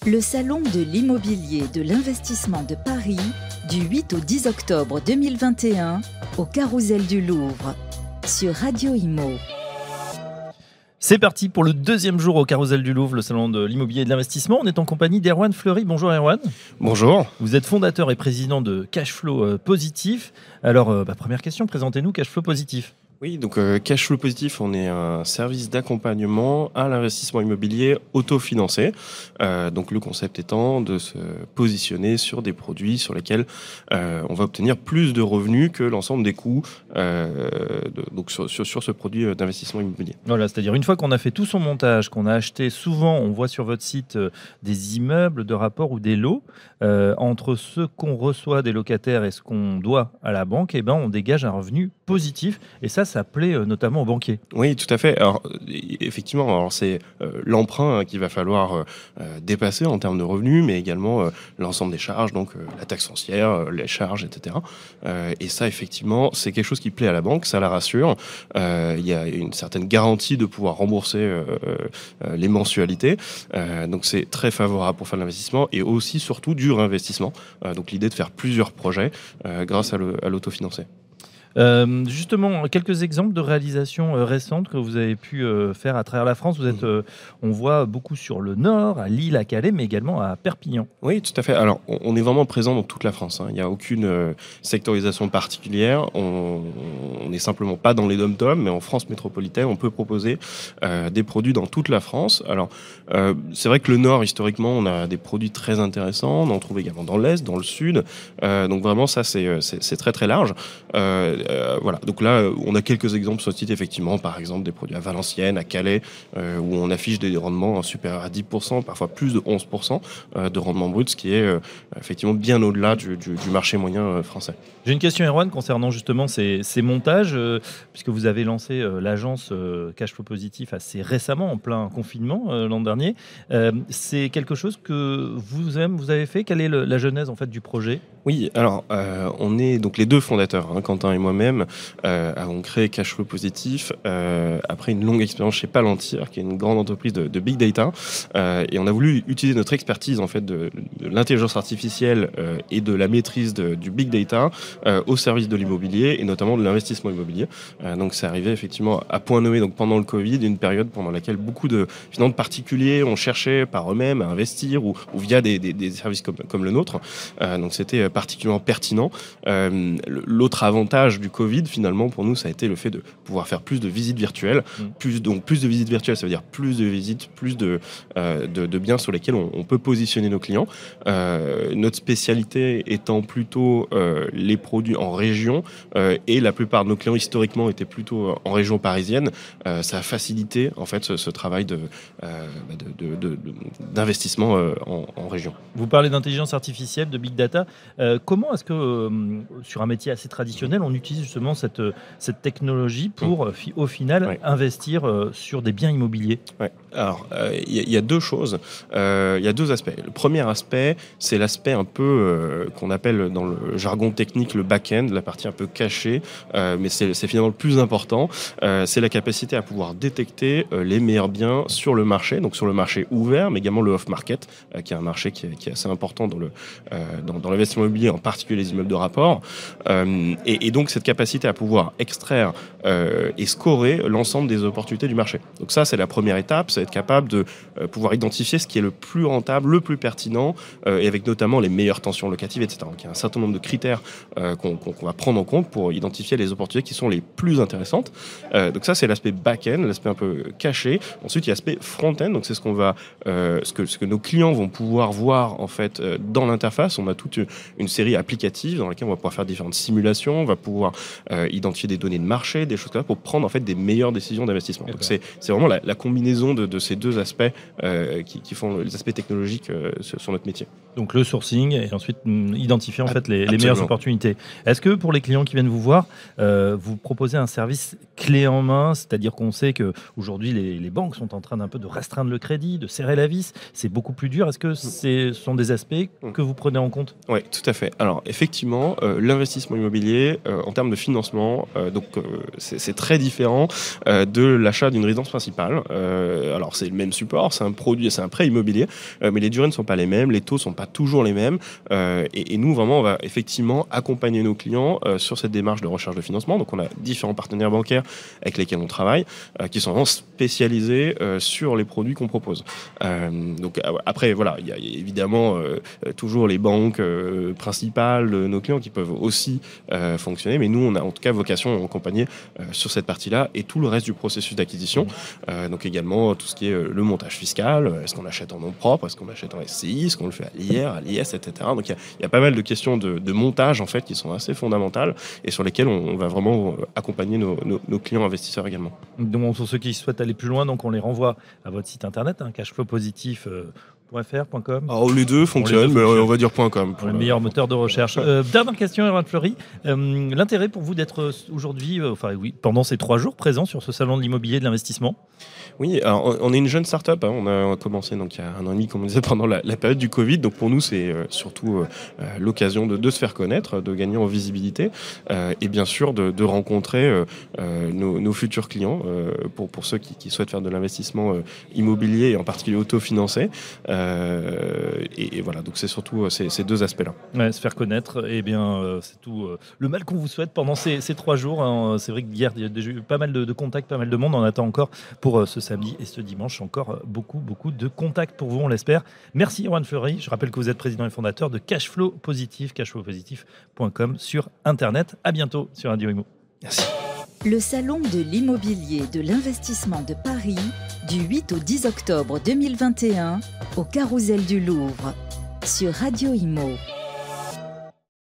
Le Salon de l'immobilier de l'investissement de Paris, du 8 au 10 octobre 2021, au Carrousel du Louvre, sur Radio Imo. C'est parti pour le deuxième jour au Carrousel du Louvre, le salon de l'immobilier et de l'investissement. On est en compagnie d'Erwan Fleury. Bonjour Erwan. Bonjour. Vous êtes fondateur et président de Cashflow Positif. Alors, première question, présentez-nous Cashflow Positif. Oui, donc Cashflow Positif, on est un service d'accompagnement à l'investissement immobilier autofinancé. Donc le concept étant de se positionner sur des produits sur lesquels on va obtenir plus de revenus que l'ensemble des coûts donc sur ce produit d'investissement immobilier. Voilà, c'est-à-dire une fois qu'on a fait tout son montage, qu'on a acheté, souvent on voit sur votre site des immeubles de rapport ou des lots, entre ce qu'on reçoit des locataires et ce qu'on doit à la banque, eh ben, on dégage un revenu positif et ça plaît notamment aux banquiers. Oui, tout à fait. Alors, effectivement, c'est l'emprunt qui va falloir dépasser en termes de revenus, mais également l'ensemble des charges, donc la taxe foncière, les charges, etc. Et ça, effectivement, c'est quelque chose qui plaît à la banque, ça la rassure. Il y a une certaine garantie de pouvoir rembourser les mensualités. Donc, c'est très favorable pour faire de l'investissement et aussi, surtout, du réinvestissement. Donc, l'idée de faire plusieurs projets grâce à l'autofinancé. Justement, quelques exemples de réalisations récentes que vous avez pu faire à travers la France. Vous êtes, on voit beaucoup sur le nord, à Lille, à Calais, mais également à Perpignan. Oui, tout à fait. Alors, on est vraiment présent dans toute la France. Il n'y a aucune sectorisation particulière. On n'est simplement pas dans les dom-toms, mais en France métropolitaine, on peut proposer des produits dans toute la France. Alors, c'est vrai que le nord, historiquement, on a des produits très intéressants. On en trouve également dans l'est, dans le sud. Donc vraiment, ça, c'est très très large. Voilà. Donc là, on a quelques exemples sur le site, effectivement, par exemple des produits à Valenciennes, à Calais, où on affiche des rendements supérieurs à 10%, parfois plus de 11% de rendement brut, ce qui est effectivement bien au-delà du marché moyen français. J'ai une question, Erwan, concernant justement ces montages, puisque vous avez lancé l'agence Cashflow Positif assez récemment, en plein confinement l'an dernier. C'est quelque chose que vous avez fait. Quelle est la genèse en fait du projet ? Oui, alors on est donc les deux fondateurs, Quentin et moi-même, avons créé Cashflow Positif après une longue expérience chez Palantir, qui est une grande entreprise de big data, et on a voulu utiliser notre expertise en fait de l'intelligence artificielle et de la maîtrise du big data au service de l'immobilier et notamment de l'investissement immobilier. Donc c'est arrivé effectivement à point nommé donc pendant le Covid, une période pendant laquelle beaucoup de particuliers ont cherché par eux-mêmes à investir ou via des services comme le nôtre. Donc c'était particulièrement pertinent. L'autre avantage du Covid, finalement, pour nous, ça a été le fait de pouvoir faire plus de visites virtuelles. Plus de visites virtuelles, ça veut dire plus de visites, plus de biens sur lesquels on peut positionner nos clients. Notre spécialité étant plutôt les produits en région, et la plupart de nos clients, historiquement, étaient plutôt en région parisienne. Ça a facilité, en fait, ce travail d'investissement en région. Vous parlez d'intelligence artificielle, de big data. Comment est-ce que, sur un métier assez traditionnel, on utilise justement cette technologie pour, au final, investir sur des biens immobiliers ? Ouais. Alors, il y a deux choses. Il y a deux aspects. Le premier aspect, c'est l'aspect un peu qu'on appelle dans le jargon technique le back-end, la partie un peu cachée, mais c'est finalement le plus important. C'est la capacité à pouvoir détecter les meilleurs biens sur le marché, donc sur le marché ouvert, mais également le off-market, qui est un marché qui est assez important dans l'investissement immobilier, en particulier les immeubles de rapport. Et donc cette capacité à pouvoir extraire et scorer l'ensemble des opportunités du marché. Donc ça, c'est la première étape, c'est être capable de pouvoir identifier ce qui est le plus rentable, le plus pertinent, et avec notamment les meilleures tensions locatives, etc. Donc il y a un certain nombre de critères qu'on va prendre en compte pour identifier les opportunités qui sont les plus intéressantes. Donc ça, c'est l'aspect back-end, l'aspect un peu caché. Ensuite, il y a l'aspect front-end, donc c'est ce que nos clients vont pouvoir voir en fait dans l'interface. On a toute une série applicative dans laquelle on va pouvoir faire différentes simulations, on va pouvoir identifier des données de marché, des choses comme ça, pour prendre en fait des meilleures décisions d'investissement. Donc c'est vraiment la combinaison de ces deux aspects qui font les aspects technologiques sur notre métier. Donc le sourcing et ensuite identifier en fait les meilleures opportunités. Est-ce que pour les clients qui viennent vous voir, vous proposez un service clé en main, c'est-à-dire qu'on sait qu'aujourd'hui les banques sont en train d'un peu de restreindre le crédit, de serrer la vis, c'est beaucoup plus dur. Est-ce que ce sont des aspects que vous prenez en compte ? Oui, tout Tout à fait. Alors effectivement, l'investissement immobilier en termes de financement, c'est très différent de l'achat d'une résidence principale. Alors c'est le même support, c'est un produit, c'est un prêt immobilier, mais les durées ne sont pas les mêmes, les taux ne sont pas toujours les mêmes. Et nous vraiment, on va effectivement accompagner nos clients sur cette démarche de recherche de financement. Donc on a différents partenaires bancaires avec lesquels on travaille, qui sont vraiment spécialisés sur les produits qu'on propose. Donc après voilà, il y a évidemment toujours les banques principales de nos clients qui peuvent aussi fonctionner, mais nous on a en tout cas vocation à accompagner sur cette partie-là et tout le reste du processus d'acquisition. Donc également tout ce qui est le montage fiscal, est-ce qu'on achète en nom propre, est-ce qu'on achète en SCI, est-ce qu'on le fait à l'IR, à l'IS, etc. Donc il y a pas mal de questions de montage en fait qui sont assez fondamentales et sur lesquelles on va vraiment accompagner nos clients investisseurs également. Donc pour ceux qui souhaitent aller plus loin, donc on les renvoie à votre site internet, cashflowpositif.fr.com. Alors les deux fonctionnent, mais on va dire .com. Pour le meilleur moteur de recherche. Dernière question, Erwan Fleury. L'intérêt pour vous d'être aujourd'hui, pendant ces 3 jours présents sur ce salon de l'immobilier et de l'investissement? Oui, alors on est une jeune start-up. On a commencé donc il y a 1 an et demi, comme on disait, pendant la période du Covid. Donc pour nous, c'est surtout l'occasion de se faire connaître, de gagner en visibilité et bien sûr de rencontrer nos futurs clients pour ceux qui souhaitent faire de l'investissement immobilier et en particulier autofinancé. Et voilà, donc c'est surtout ces 2 aspects-là. Ouais, se faire connaître, c'est tout le mal qu'on vous souhaite pendant ces 3 jours. Hein. C'est vrai que hier, il y a déjà eu pas mal de contacts, pas mal de monde. On attend encore pour ce samedi et ce dimanche encore beaucoup de contacts pour vous, on l'espère. Merci Erwan Fleury. Je rappelle que vous êtes président et fondateur de Cashflow Positif, cashflowpositif.com sur Internet. À bientôt sur Radio Imo. Merci. Le salon de l'immobilier de l'investissement de Paris du 8 au 10 octobre 2021 au Carrousel du Louvre sur Radio Imo.